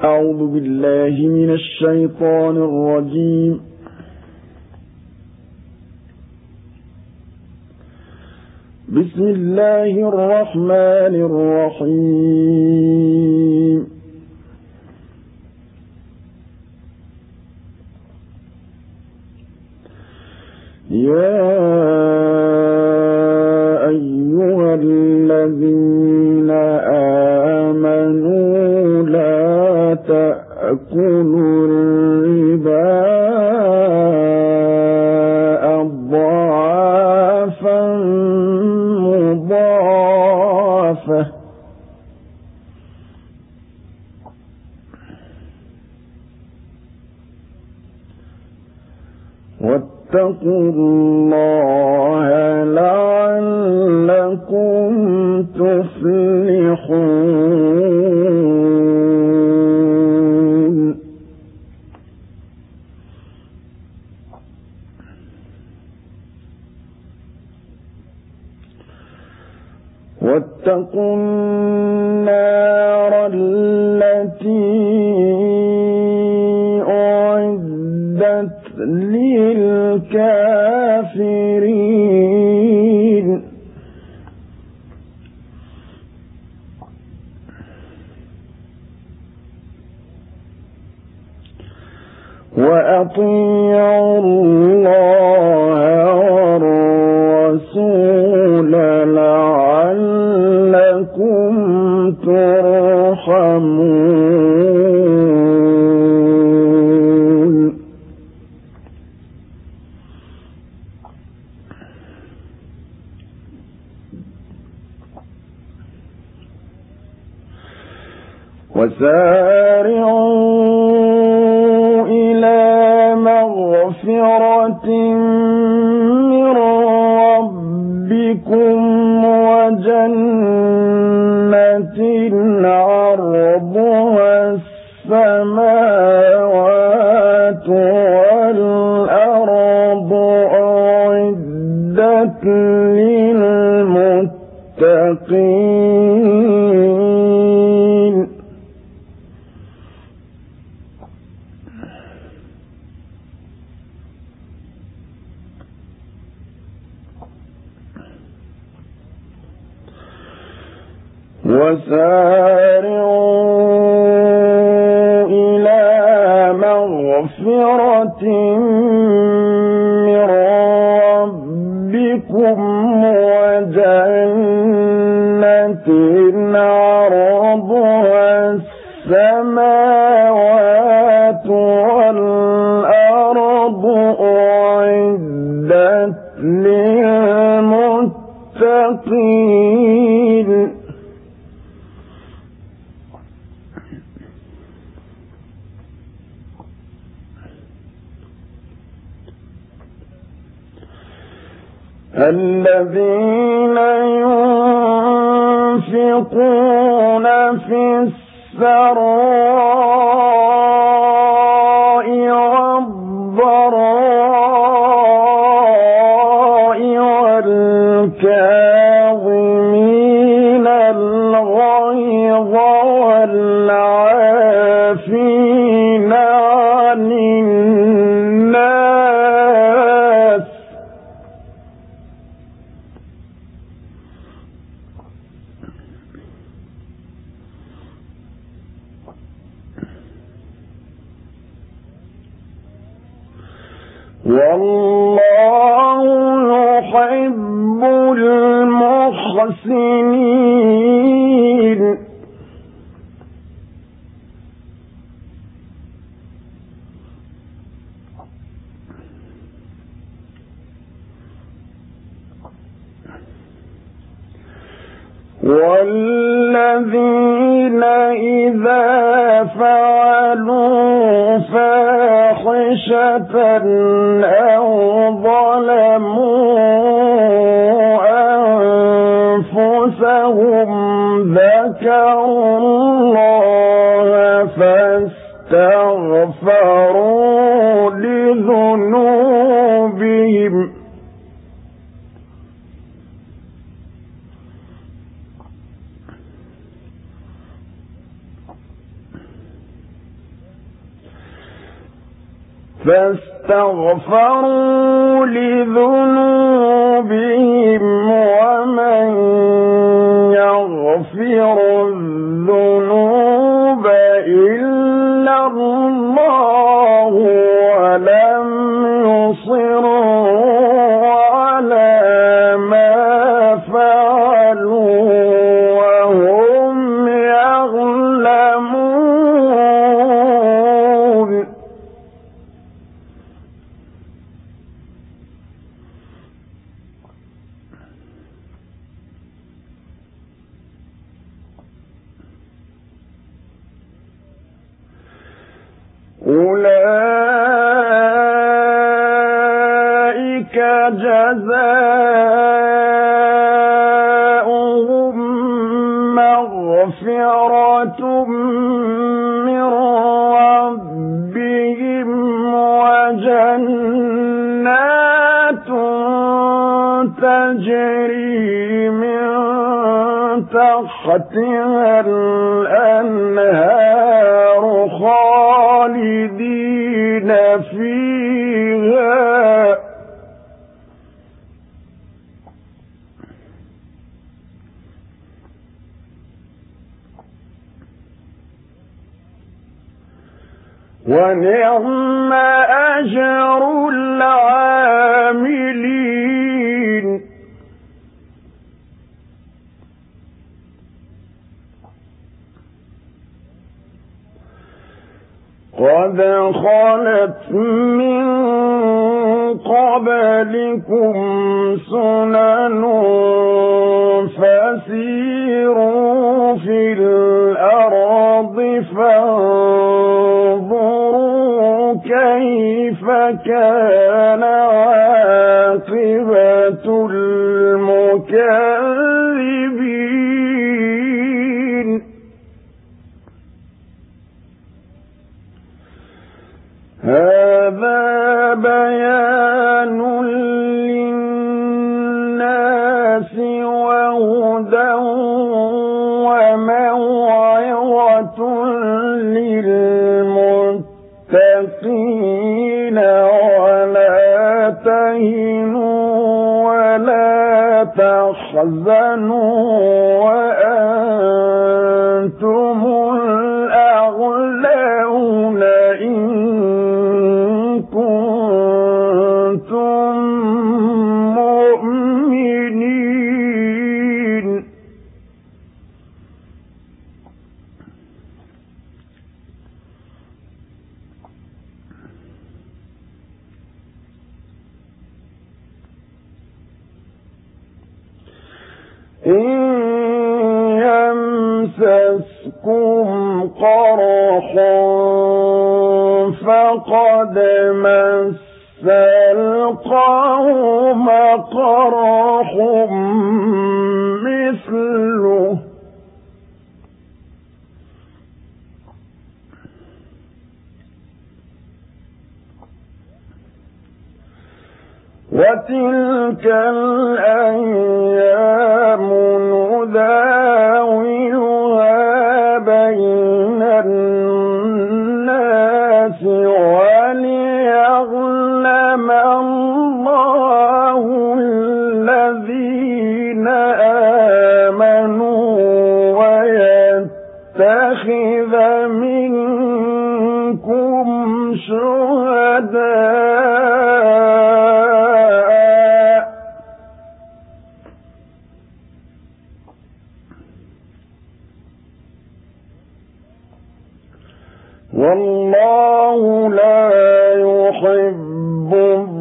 أعوذ بالله من الشيطان الرجيم. بسم الله الرحمن الرحيم. يا أيها الذين آمنوا لا تأكلوا الربا أضعافا مضاعفة واتقوا الله لعلكم تفلحون. واتقوا النار التي أعدت للكافرين. وأطيعوا الله والرسول لعلكم ترحمون. وسارعوا إلى مغفرة من ربكم وجنة عرضها السماوات والأرض أعدت للمتقين. وسارعوا إلى مغفرة من ربكم وجنة عرضها السماوات والأرض أعدت للمتقين. الذين ينفقون في السراء والضراء والكاظمين الغيظ والعافين عن الناس والله يحب المحسنين. والذين إذا فعلوا فاحشة أو ظلموا أنفسهم ذكروا الله فاستغفروا لذنوبهم فاستغفروا لذنوبهم ومن يغفر الذنوب إلا الله ولم يصروا على ما فعلوا وهم يعلمون. أولئك جزاؤهم مغفرة من ربهم وجنات تجري من تحتها الأنهار خالدين فيها ونعم أجر العاملين. قد خلت من قبلكم سنن فسيروا في الأرض فانظروا كيف كان عاقبة المكذبين. هذا بيان للناس وهدى وموعظة للمتقين ولا تهنوا ولا تحزنوا وأنتم الأعلون إن كنتم مؤمنين. إن يمسسكم قرح فقد مس القوم قرح مثله وتلك الأيام نداولها بين الناس وليعلم الله الذين آمنوا ويتخذ منكم شهداء والله لا يحب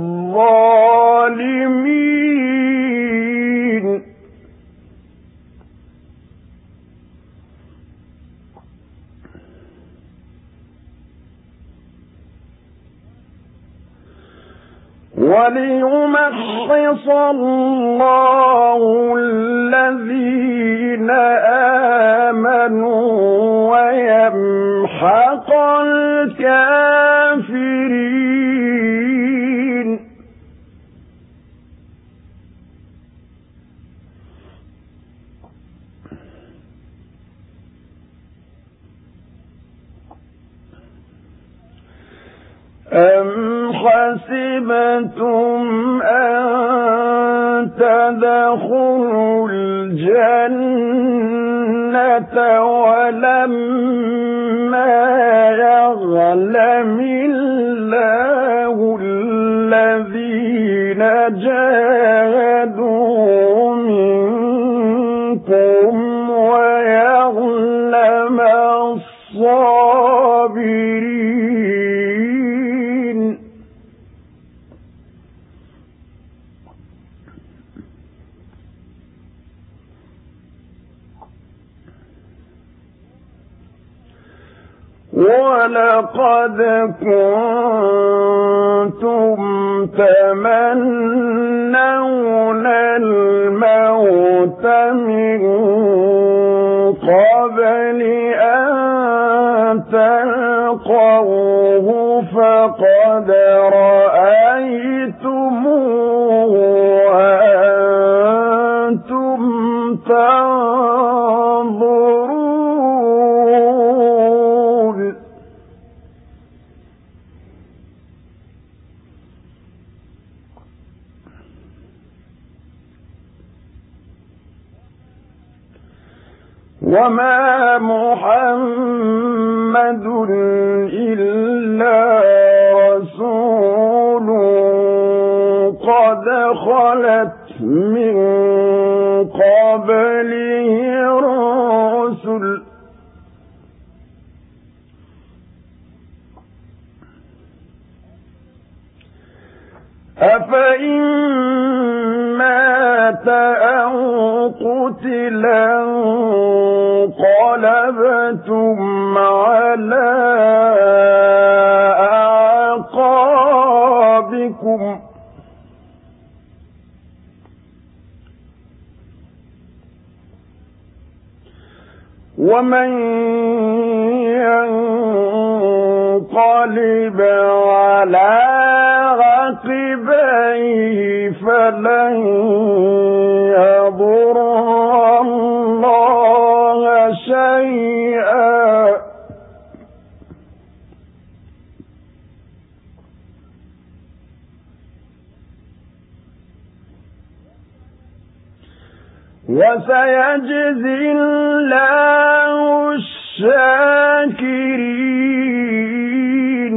الظالمين. وليمحص الله الذين آمنوا ويمحق الكافرين. أم حسبتم أن تدخلوا الجنة ولما يعلم الله الذين جاهدوا منكم ويعلم الصابرين. ولقد كنتم تمنون الموت من قبل أن تلقوه فقد رأيتموه وأنتم تنظرون. وما محمد إلا رسول قد خلت من قبله الرسل أفإن مات أو قتلا انقلبتم على أعقابكم ومن ينقلب على عقبيه فلن يضر الله شيئا وسيجزي الله الشاكرين.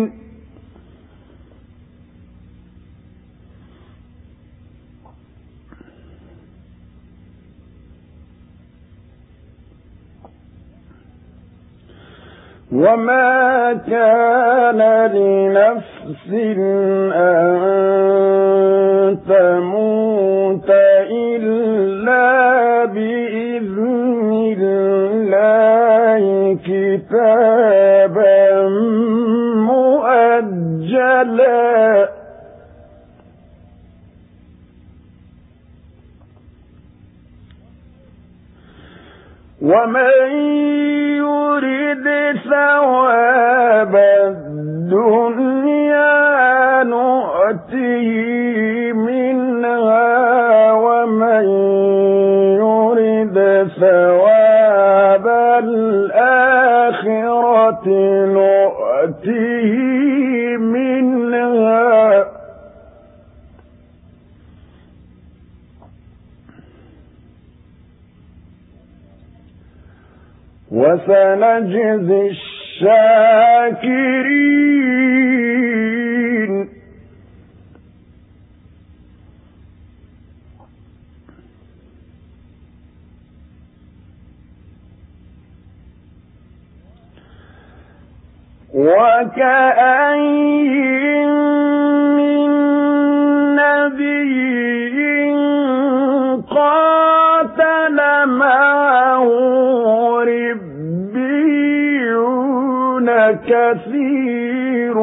وما كان لنفس أن تموت إلا بإذن الله كتابا مؤجلا ومن يرد ثواب الدنيا نؤته منها ومن يرد ثواب الآخرة نؤته منها وسنجزي الشاكرين. وكأين من نبي قاتل معه ربيون كثير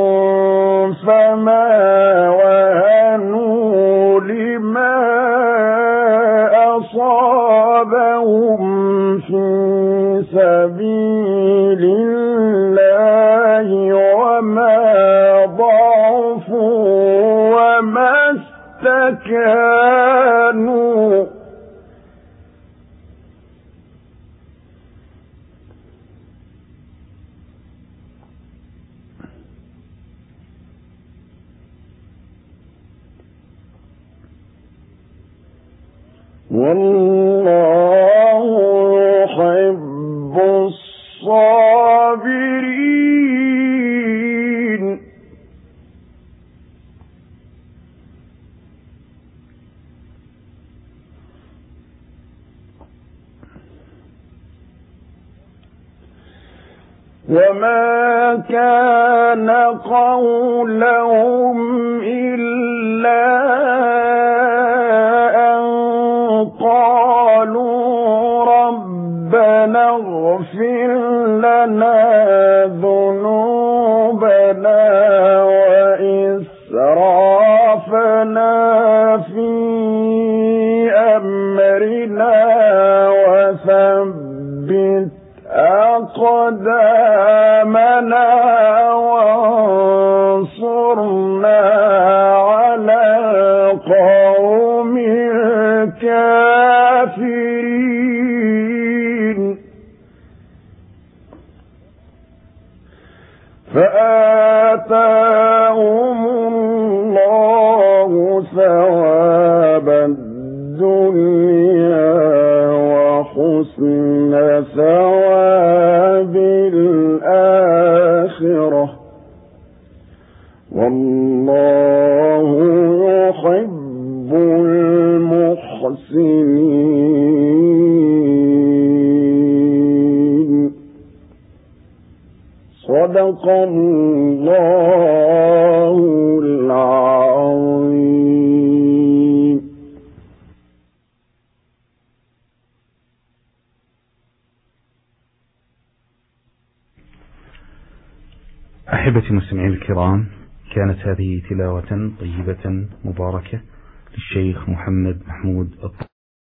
فما وهنوا لما أصابهم في سبيل الله وما ضعفوا وما استكانوا والله يحب الصابرين. وما كان قولهم إلا أن قالوا ربنا اغفر لنا ذنوبنا وإسرافنا في أمرنا وثبت أقدامنا وانصرنا على القوم الكافرين. فآتاهم الله ثواب الدنيا وحسن ثواب الآخرة، والله يحب المحسنين. صدق الله العظيم. أحبتي المستمعين الكرام، كانت هذه تلاوة طيبة مباركة للشيخ محمد محمود